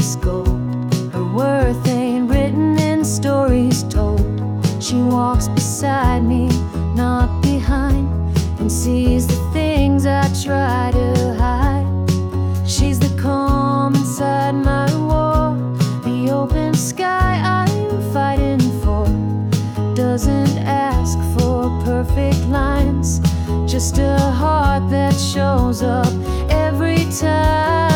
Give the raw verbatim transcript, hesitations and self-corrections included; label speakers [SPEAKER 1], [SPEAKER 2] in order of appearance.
[SPEAKER 1] is gold. Her worth ain't written in stories told. She walks beside me, not behind, and sees the things I try to hide. She's the calm inside my war, the open sky I'm fighting for. Doesn't ask for perfect lines, just a heart that shows up every time.